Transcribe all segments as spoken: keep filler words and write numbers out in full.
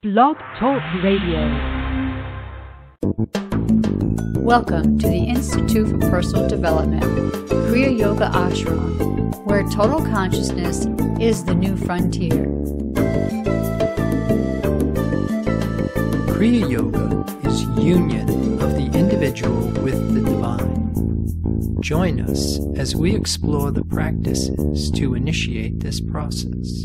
Blog Talk Radio. Welcome to the Institute for Personal Development, Kriya Yoga Ashram, where total consciousness is the new frontier. Kriya Yoga is union of the individual with the divine. Join us as we explore the practices to initiate this process.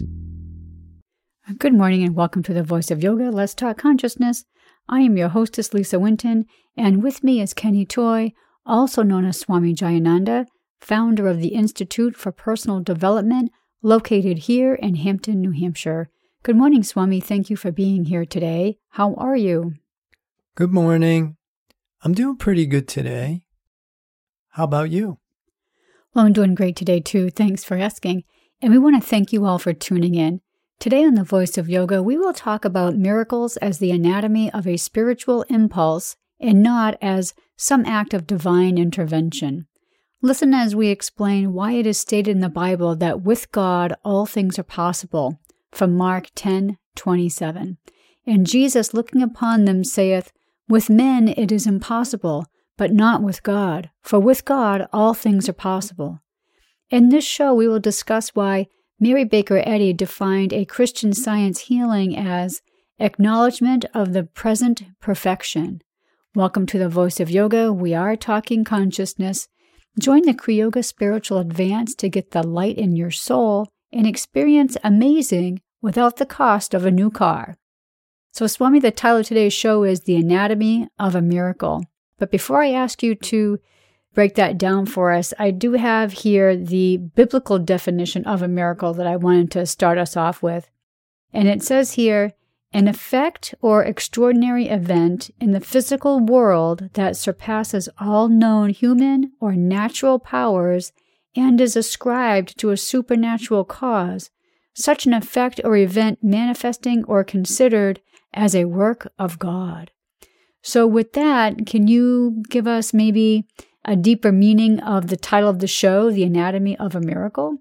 Good morning and welcome to the Voice of Yoga, Let's Talk Consciousness. I am your hostess, Lisa Winton, and with me is Kenny Toy, also known as Swami Jayananda, founder of the Institute for Personal Development, located here in Hampton, New Hampshire. Good morning, Swami. Thank you for being here today. How are you? Good morning. I'm doing pretty good today. How about you? Well, I'm doing great today, too. Thanks for asking. And we want to thank you all for tuning in. Today on The Voice of Yoga, we will talk about miracles as the anatomy of a spiritual impulse and not as some act of divine intervention. Listen as we explain why it is stated in the Bible that with God all things are possible, from Mark ten twenty-seven. And Jesus, looking upon them, saith, With men it is impossible, but not with God, for with God all things are possible. In this show, we will discuss why Mary Baker Eddy defined a Christian Science healing as acknowledgement of the present perfection. Welcome to the Voice of Yoga. We are talking consciousness. Join the Kriya Yoga Spiritual Advance to get the light in your soul and experience amazing without the cost of a new car. So, Swami, the title of today's show is The Anatomy of a Miracle. But before I ask you to break that down for us, I do have here the biblical definition of a miracle that I wanted to start us off with. And it says here, an effect or extraordinary event in the physical world that surpasses all known human or natural powers and is ascribed to a supernatural cause, such an effect or event manifesting or considered as a work of God. So with that, can you give us maybe a deeper meaning of the title of the show, The Anatomy of a Miracle?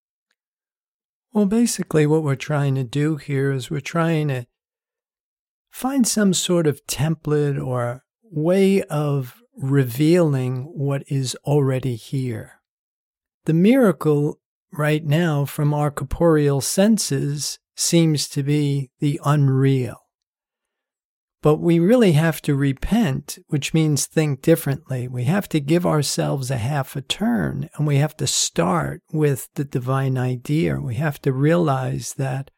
Well, basically what we're trying to do here is we're trying to find some sort of template or way of revealing what is already here. The miracle right now from our corporeal senses seems to be the unreal. But we really have to repent, which means think differently. We have to give ourselves a half a turn, and we have to start with the divine idea. We have to realize that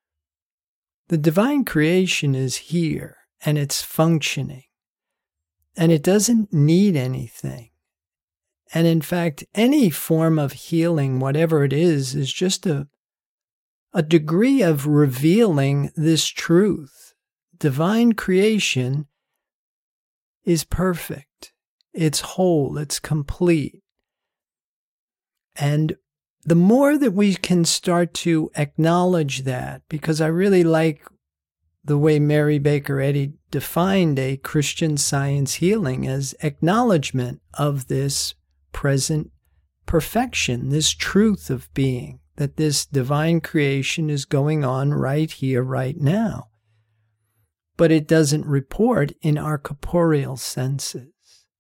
the divine creation is here, and it's functioning, and it doesn't need anything. And in fact, any form of healing, whatever it is, is just a, a degree of revealing this truth. Divine creation is perfect. It's whole. It's complete. And the more that we can start to acknowledge that, because I really like the way Mary Baker Eddy defined a Christian Science healing as acknowledgement of this present perfection, this truth of being, that this divine creation is going on right here, right now. But it doesn't report in our corporeal senses.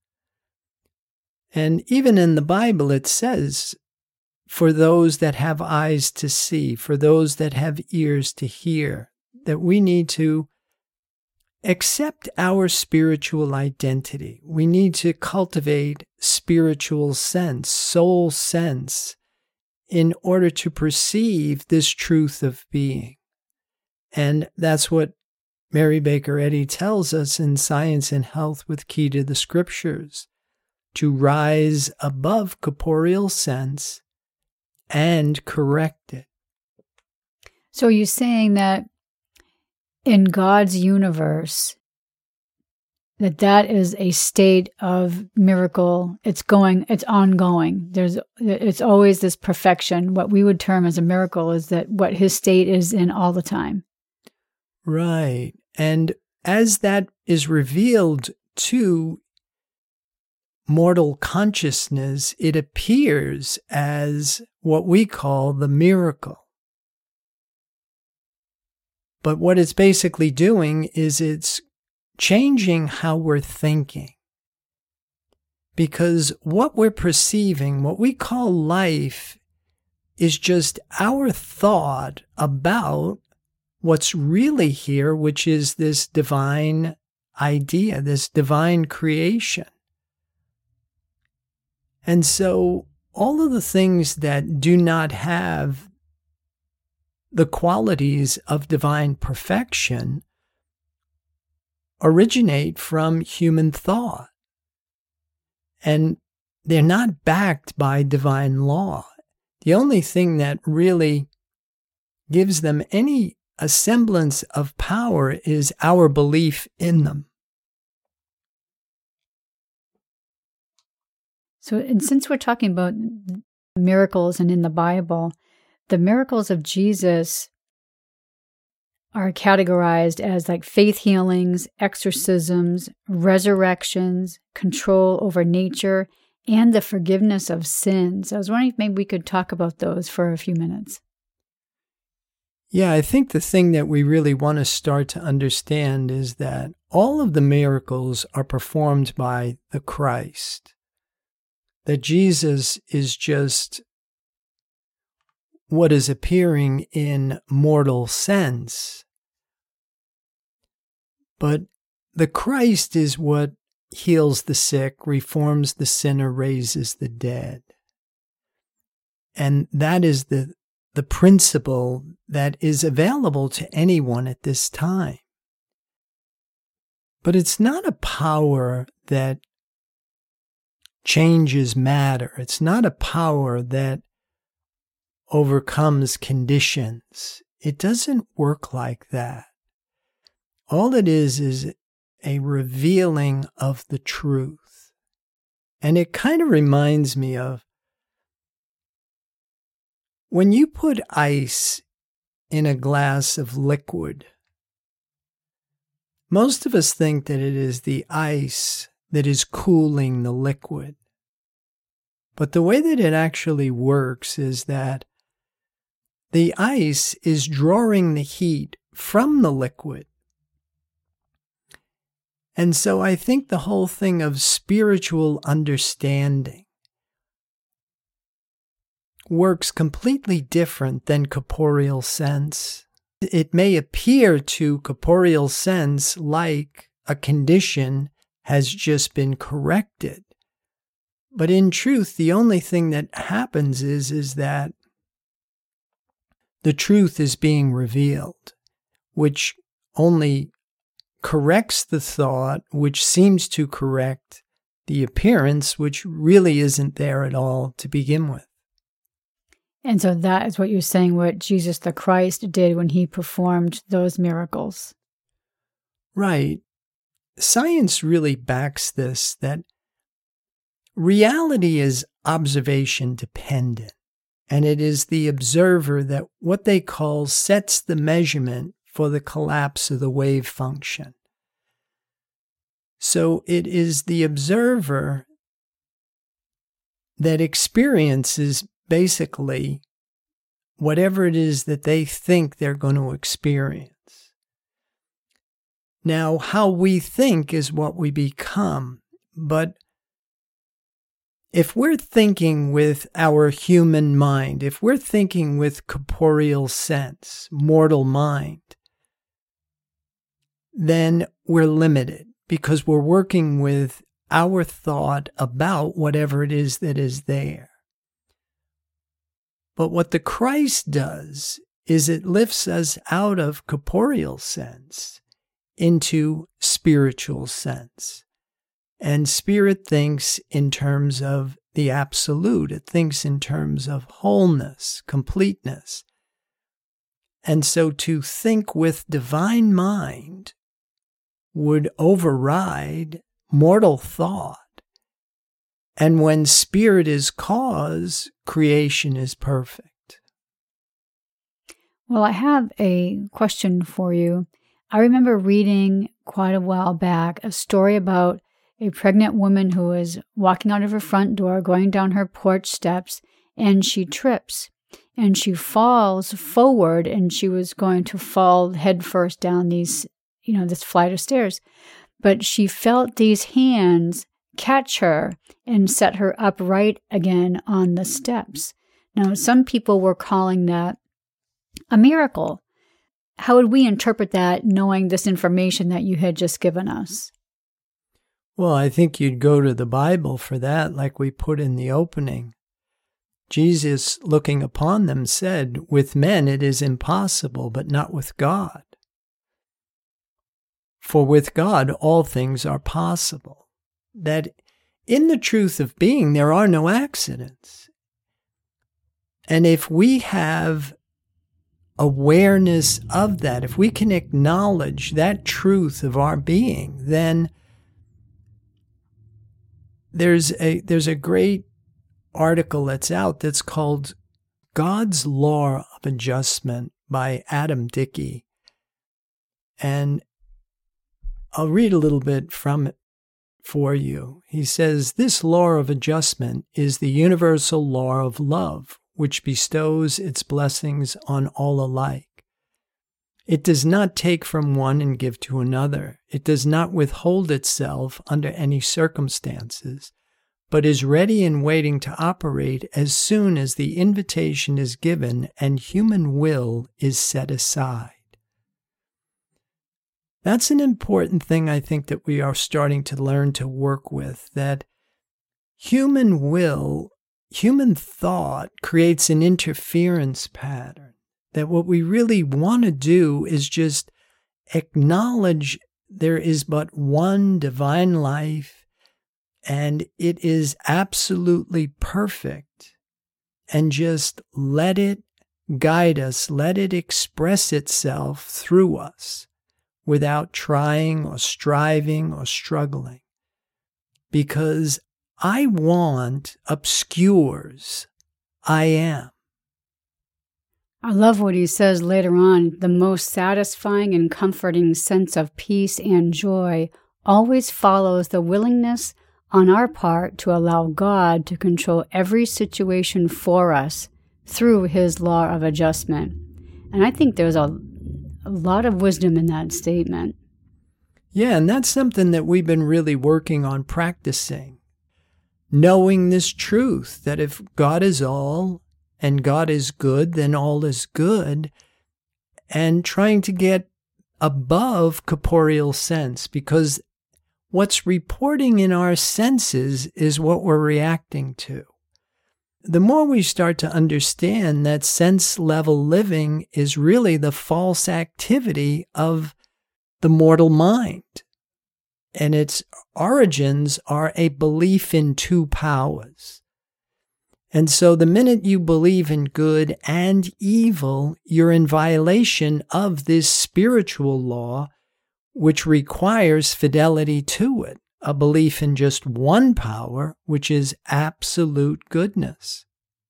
And even in the Bible, it says, for those that have eyes to see, for those that have ears to hear, that we need to accept our spiritual identity. We need to cultivate spiritual sense, soul sense, in order to perceive this truth of being. And that's what Mary Baker Eddy tells us in Science and Health with Key to the Scriptures, to rise above corporeal sense and correct it. So are you saying that in God's universe, that that is a state of miracle? It's going, it's ongoing. There's, it's always this perfection. What we would term as a miracle is that what his state is in all the time. Right. And as that is revealed to mortal consciousness, it appears as what we call the miracle. But what it's basically doing is it's changing how we're thinking. Because what we're perceiving, what we call life, is just our thought about what's really here, which is this divine idea, this divine creation. And so all of the things that do not have the qualities of divine perfection originate from human thought. And they're not backed by divine law. The only thing that really gives them any a semblance of power is our belief in them. So, and since we're talking about miracles and in the Bible, the miracles of Jesus are categorized as like faith healings, exorcisms, resurrections, control over nature, and the forgiveness of sins. I was wondering if maybe we could talk about those for a few minutes. Yeah, I think the thing that we really want to start to understand is that all of the miracles are performed by the Christ. That Jesus is just what is appearing in mortal sense. But the Christ is what heals the sick, reforms the sinner, raises the dead. And that is the, the principle that is available to anyone at this time. But it's not a power that changes matter. It's not a power that overcomes conditions. It doesn't work like that. All it is is a revealing of the truth. And it kind of reminds me of when you put ice in a glass of liquid. Most of us think that it is the ice that is cooling the liquid. But the way that it actually works is that the ice is drawing the heat from the liquid. And so I think the whole thing of spiritual understanding works completely different than corporeal sense. It may appear to corporeal sense like a condition has just been corrected. But in truth, the only thing that happens is, is that the truth is being revealed, which only corrects the thought, which seems to correct the appearance, which really isn't there at all to begin with. And so that is what you're saying, what Jesus the Christ did when he performed those miracles. Right. Science really backs this, that reality is observation dependent. And it is the observer that what they call sets the measurement for the collapse of the wave function. So it is the observer that experiences basically whatever it is that they think they're going to experience. Now, how we think is what we become, but if we're thinking with our human mind, if we're thinking with corporeal sense, mortal mind, then we're limited because we're working with our thought about whatever it is that is there. But what the Christ does is it lifts us out of corporeal sense into spiritual sense. And spirit thinks in terms of the absolute. It thinks in terms of wholeness, completeness. And so to think with divine mind would override mortal thought. And when spirit is cause, creation is perfect. Well, I have a question for you. I remember reading quite a while back a story about a pregnant woman who is walking out of her front door, going down her porch steps, and she trips. and she falls forward, and she was going to fall headfirst down these, you know, this flight of stairs. But she felt these hands catch her and set her upright again on the steps. Now, some people were calling that a miracle. How would we interpret that, knowing this information that you had just given us? Well, I think you'd go to the Bible for that, like we put in the opening. Jesus, looking upon them, said, "With men it is impossible, but not with God. For with God all things are possible." That in the truth of being, there are no accidents. And if we have awareness of that, if we can acknowledge that truth of our being, then there's a there's a great article that's out that's called God's Law of Adjustment by Adam Dickey. And I'll read a little bit from it for you. He says, "This law of adjustment is the universal law of love, which bestows its blessings on all alike. It does not take from one and give to another. It does not withhold itself under any circumstances, but is ready and waiting to operate as soon as the invitation is given and human will is set aside." That's an important thing, I think, that we are starting to learn to work with, that human will, human thought creates an interference pattern, that what we really want to do is just acknowledge there is but one divine life, and it is absolutely perfect, and just let it guide us, let it express itself through us without trying or striving or struggling. Because I want obscures I am. I love what he says later on. The most satisfying and comforting sense of peace and joy always follows the willingness on our part to allow God to control every situation for us through his law of adjustment. And I think there's a, a lot of wisdom in that statement. Yeah, and that's something that we've been really working on practicing. Knowing this truth that if God is all and God is good, then all is good, and trying to get above corporeal sense, because what's reporting in our senses is what we're reacting to. The more we start to understand that sense-level living is really the false activity of the mortal mind, and its origins are a belief in two powers. And so the minute you believe in good and evil, you're in violation of this spiritual law, which requires fidelity to it, a belief in just one power, which is absolute goodness.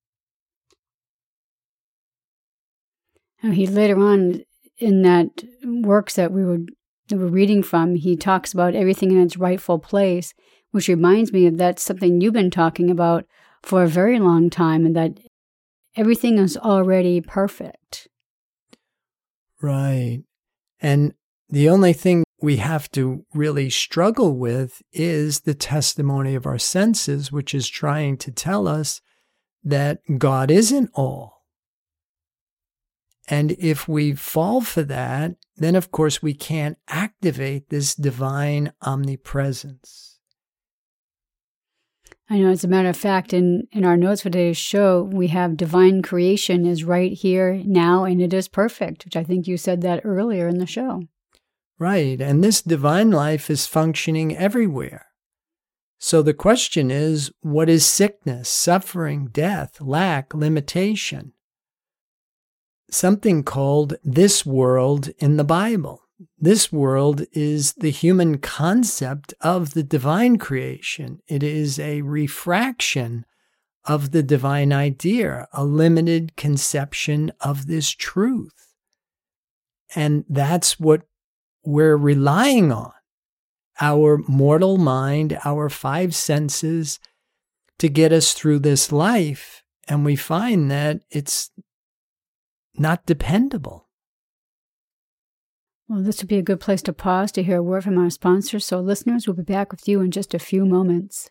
Now, he later on in that works that we were, that we're reading from, he talks about everything in its rightful place, which reminds me of that's something you've been talking about for a very long time, and that everything is already perfect. Right. And the only thing we have to really struggle with is the testimony of our senses, which is trying to tell us that God isn't all. And if we fall for that, then of course we can't activate this divine omnipresence. I know, as a matter of fact, in, in our notes for today's show, we have divine creation is right here now, and it is perfect, which I think you said that earlier in the show. Right, and this divine life is functioning everywhere. So the question is, what is sickness, suffering, death, lack, limitation? Something called this world in the Bible. This world is the human concept of the divine creation. It is a refraction of the divine idea, a limited conception of this truth. And that's what we're relying on, our mortal mind, our five senses, to get us through this life. And we find that it's not dependable. Well, this would be a good place to pause to hear a word from our sponsor. So listeners, we'll be back with you in just a few moments.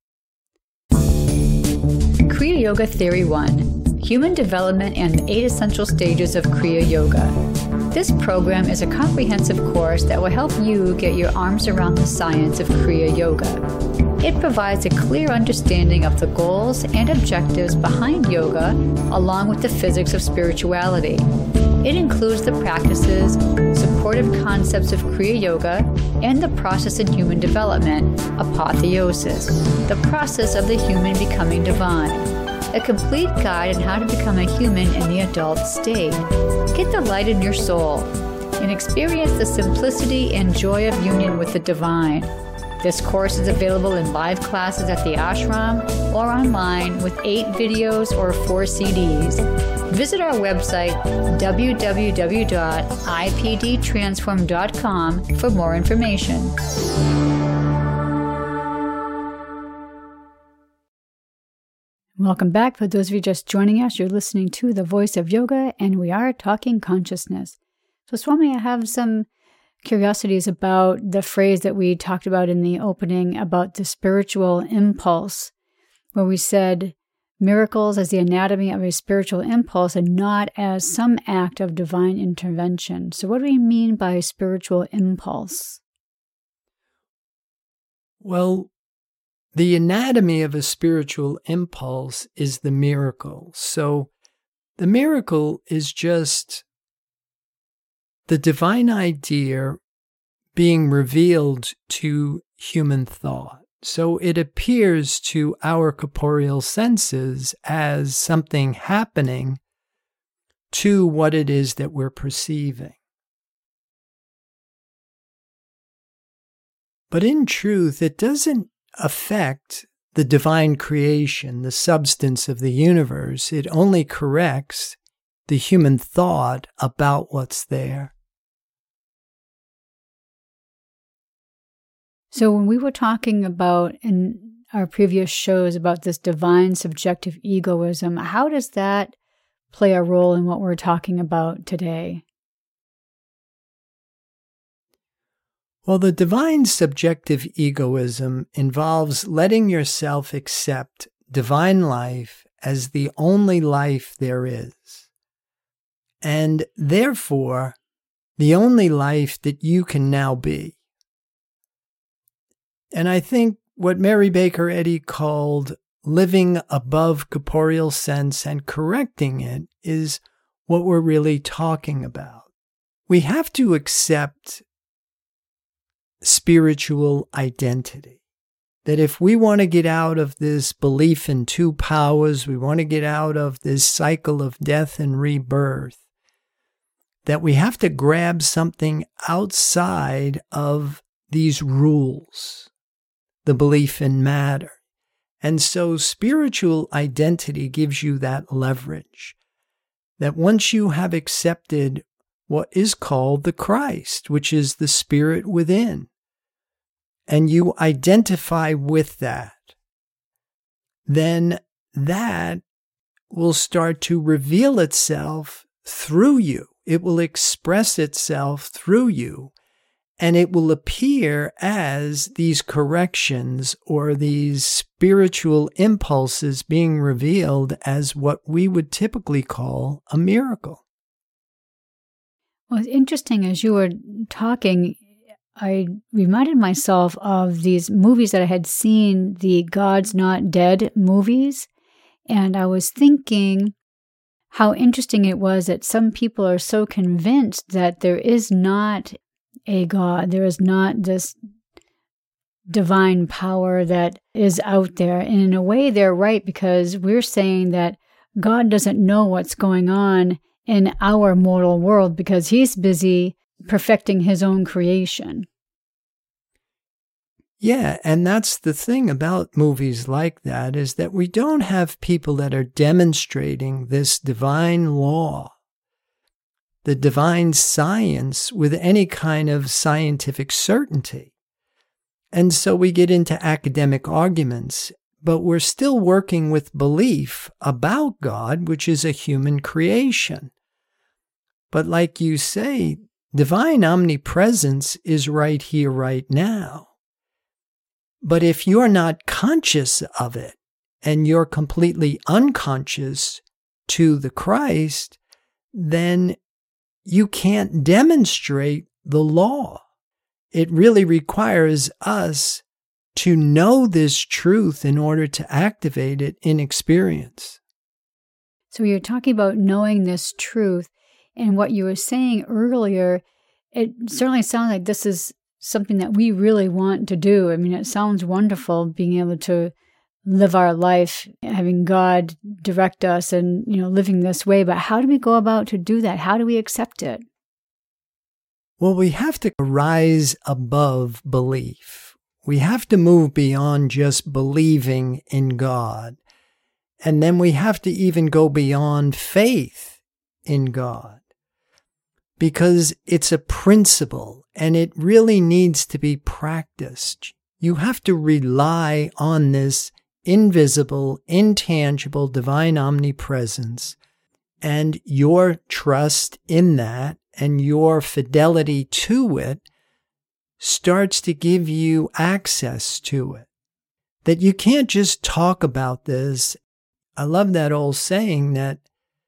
Kriya Yoga Theory one. Human Development and the Eight Essential Stages of Kriya Yoga. This program is a comprehensive course that will help you get your arms around the science of Kriya Yoga. It provides a clear understanding of the goals and objectives behind yoga, along with the physics of spirituality. It includes the practices, supportive concepts of Kriya Yoga, and the process in human development, apotheosis, the process of the human becoming divine. A complete guide on how to become a human in the adult state. Get the light in your soul and experience the simplicity and joy of union with the divine. This course is available in live classes at the ashram or online with eight videos or four C Ds. Visit our website, w w w dot i p d transform dot com, for more information. Welcome back. For those of you just joining us, you're listening to The Voice of Yoga, and we are talking consciousness. So, Swami, I have some curiosities about the phrase that we talked about in the opening about the spiritual impulse, where we said miracles as the anatomy of a spiritual impulse and not as some act of divine intervention. So, what do we mean by spiritual impulse? Well, the anatomy of a spiritual impulse is the miracle. So the miracle is just the divine idea being revealed to human thought. So it appears to our corporeal senses as something happening to what it is that we're perceiving. But in truth, it doesn't affect the divine creation, the substance of the universe. It only corrects the human thought about what's there. So when we were talking about in our previous shows about this divine subjective egoism, how does that play a role in what we're talking about today? Well, the divine subjective egoism involves letting yourself accept divine life as the only life there is, and therefore the only life that you can now be. And I think what Mary Baker Eddy called living above corporeal sense and correcting it is what we're really talking about. We have to accept spiritual identity. That if we want to get out of this belief in two powers, we want to get out of this cycle of death and rebirth, that we have to grab something outside of these rules, the belief in matter. And so spiritual identity gives you that leverage, that once you have accepted what is called the Christ, which is the spirit within, and you identify with that, then that will start to reveal itself through you. It will express itself through you, and it will appear as these corrections or these spiritual impulses being revealed as what we would typically call a miracle. Well, it's interesting, as you were talking, I reminded myself of these movies that I had seen, the God's Not Dead movies, and I was thinking how interesting it was that some people are so convinced that there is not a God, there is not this divine power that is out there. And in a way, they're right, because we're saying that God doesn't know what's going on in our mortal world because he's busy perfecting his own creation. Yeah, and that's the thing about movies like that, is that we don't have people that are demonstrating this divine law, the divine science, with any kind of scientific certainty. And so we get into academic arguments, but we're still working with belief about God, which is a human creation. But like you say, divine omnipresence is right here, right now. But if you're not conscious of it and you're completely unconscious to the Christ, then you can't demonstrate the law. It really requires us to know this truth in order to activate it in experience. So you're talking about knowing this truth, and what you were saying earlier, it certainly sounds like this is something that we really want to do. I mean, it sounds wonderful being able to live our life, having God direct us and, you know, living this way. But how do we go about to do that? How do we accept it? Well, we have to rise above belief. We have to move beyond just believing in God. And then we have to even go beyond faith in God, because it's a principle and it really needs to be practiced. You have to rely on this invisible, intangible, divine omnipresence, and your trust in that and your fidelity to it starts to give you access to it. That you can't just talk about this. I love that old saying that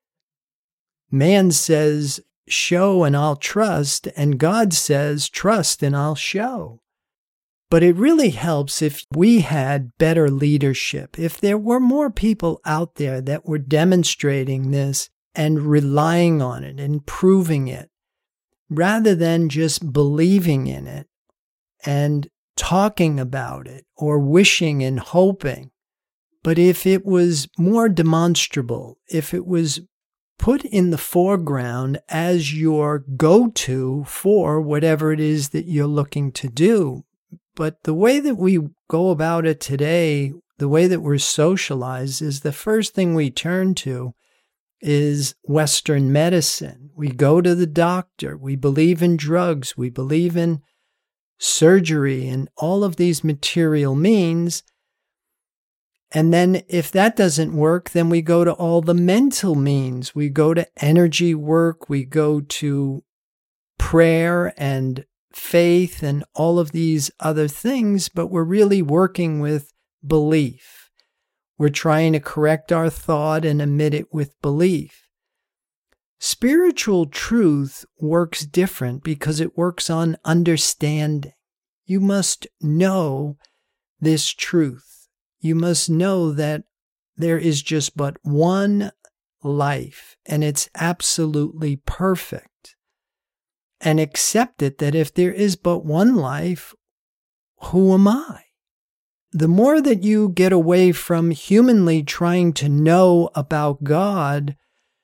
man says, show and I'll trust, and God says, trust and I'll show. But it really helps if we had better leadership, if there were more people out there that were demonstrating this and relying on it and proving it, rather than just believing in it and talking about it or wishing and hoping. But if it was more demonstrable, if it was put in the foreground as your go-to for whatever it is that you're looking to do. But the way that we go about it today, the way that we're socialized, is the first thing we turn to is Western medicine. We go to the doctor. We believe in drugs. We believe in surgery and all of these material means. And then if that doesn't work, then we go to all the mental means. We go to energy work. We go to prayer and faith and all of these other things, but we're really working with belief. We're trying to correct our thought and emit it with belief. Spiritual truth works different because it works on understanding. You must know this truth. You must know that there is just but one life, and it's absolutely perfect. And accept it that if there is but one life, who am I? The more that you get away from humanly trying to know about God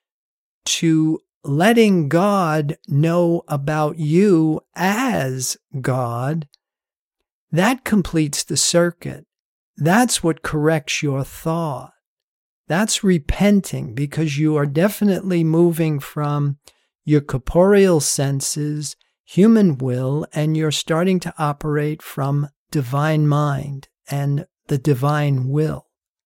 to letting God know about you as God, that completes the circuit. That's what corrects your thought. That's repenting, because you are definitely moving from your corporeal senses, human will, and you're starting to operate from divine mind and the divine will.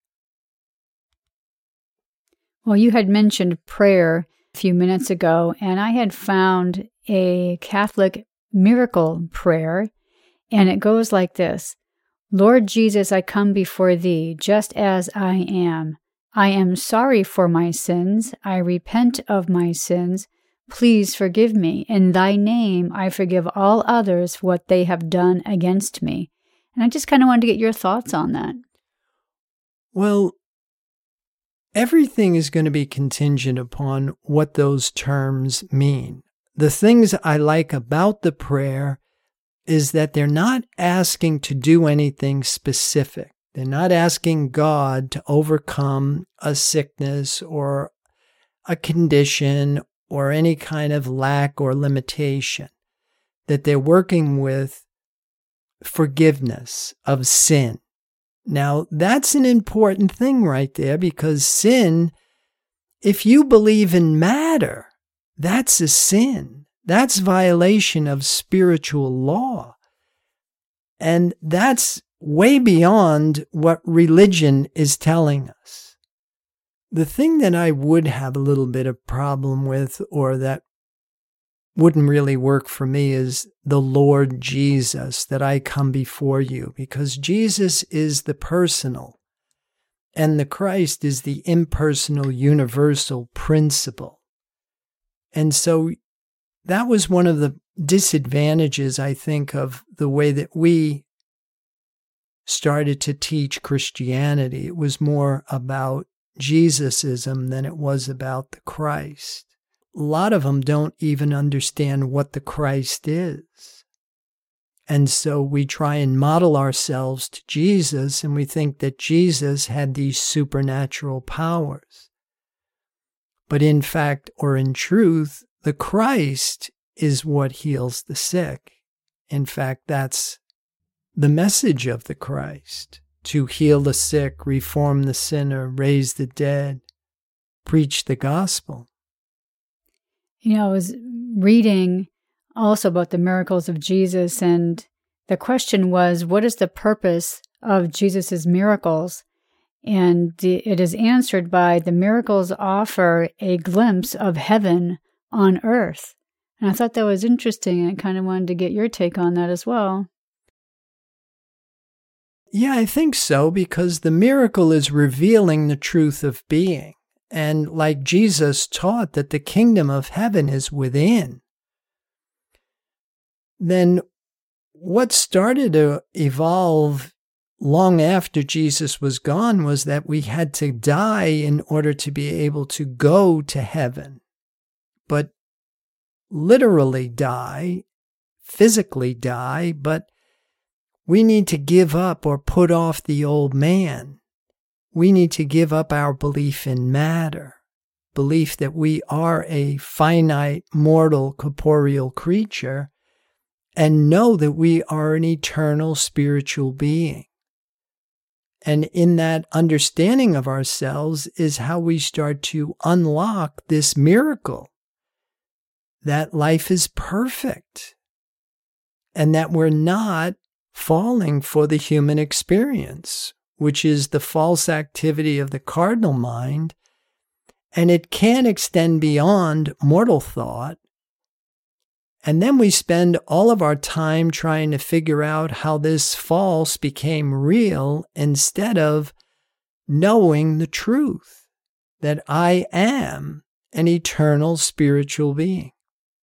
Well, you had mentioned prayer a few minutes ago, and I had found a Catholic miracle prayer, and it goes like this. Lord Jesus, I come before thee just as I am. I am sorry for my sins. I repent of my sins. Please forgive me. In thy name, I forgive all others what they have done against me. And I just kind of wanted to get your thoughts on that. Well, everything is going to be contingent upon what those terms mean. The things I like about the prayer is that they're not asking to do anything specific. They're not asking God to overcome a sickness or a condition or any kind of lack or limitation. That they're working with forgiveness of sin. Now, that's an important thing right there, because sin, if you believe in matter, that's a sin. That's violation of spiritual law. And that's way beyond what religion is telling us. The thing that I would have a little bit of problem with, or that wouldn't really work for me is the Lord Jesus, that I come before you, because Jesus is the personal and the Christ is the impersonal, universal principle. And so that was one of the disadvantages, I think, of the way that we started to teach Christianity. It was more about Jesusism than it was about the Christ. A lot of them don't even understand what the Christ is. And so we try and model ourselves to Jesus, and we think that Jesus had these supernatural powers. But in fact, or in truth, the Christ is what heals the sick. In fact, that's the message of the Christ: to heal the sick, reform the sinner, raise the dead, preach the gospel. You know, I was reading also about the miracles of Jesus, and the question was, what is the purpose of Jesus's miracles? And it is answered by the miracles offer a glimpse of heaven on earth. And I thought that was interesting. I kind of wanted to get your take on that as well. Yeah, I think so, because the miracle is revealing the truth of being. And like Jesus taught that the kingdom of heaven is within, then what started to evolve long after Jesus was gone was that we had to die in order to be able to go to heaven. But literally die, physically die, but we need to give up or put off the old man. We need to give up our belief in matter, belief that we are a finite, mortal, corporeal creature, and know that we are an eternal spiritual being. And in that understanding of ourselves is how we start to unlock this miracle, that life is perfect, and that we're not falling for the human experience, which is the false activity of the cardinal mind, and it can extend beyond mortal thought. And then we spend all of our time trying to figure out how this false became real instead of knowing the truth, that I am an eternal spiritual being.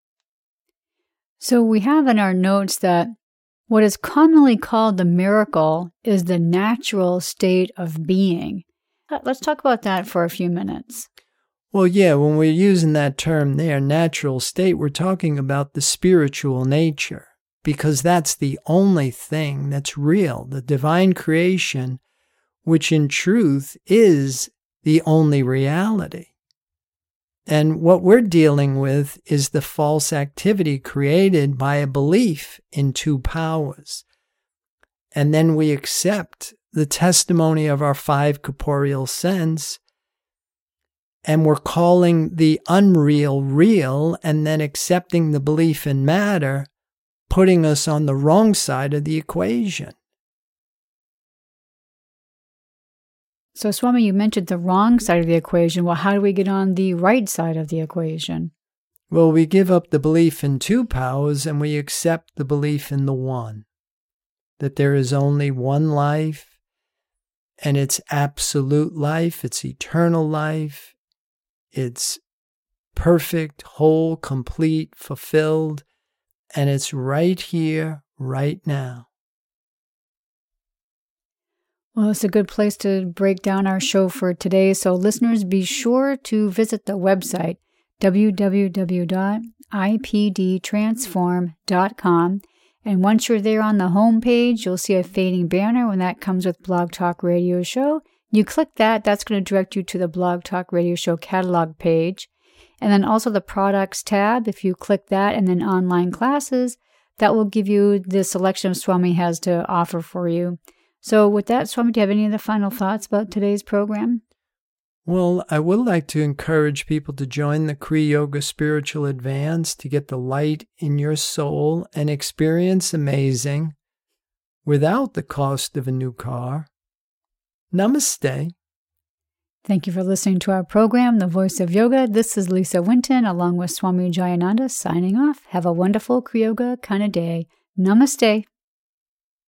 So we have in our notes that what is commonly called the miracle is the natural state of being. Let's talk about that for a few minutes. Well, yeah, when we're using that term there, natural state, we're talking about the spiritual nature, because that's the only thing that's real, the divine creation, which in truth is the only reality. And what we're dealing with is the false activity created by a belief in two powers. And then we accept the testimony of our five corporeal sense, and we're calling the unreal real, and then accepting the belief in matter, putting us on the wrong side of the equation. So, Swami, you mentioned the wrong side of the equation. Well, how do we get on the right side of the equation? Well, we give up the belief in two powers and we accept the belief in the one, that there is only one life, and it's absolute life, it's eternal life, it's perfect, whole, complete, fulfilled, and it's right here, right now. Well, it's a good place to break down our show for today. So listeners, be sure to visit the website, w w w dot i p d transform dot com. And once you're there on the home page, you'll see a fading banner when that comes with Blog Talk Radio Show. You click that, that's going to direct you to the Blog Talk Radio Show catalog page. And then also the products tab, if you click that, and then online classes, that will give you the selection Swami has to offer for you. So with that, Swami, do you have any other final thoughts about today's program? Well, I would like to encourage people to join the Kriya Yoga Spiritual Advance to get the light in your soul and experience amazing without the cost of a new car. Namaste. Thank you for listening to our program, The Voice of Yoga. This is Lisa Winton, along with Swami Jayananda, signing off. Have a wonderful Kriyoga kind of day. Namaste.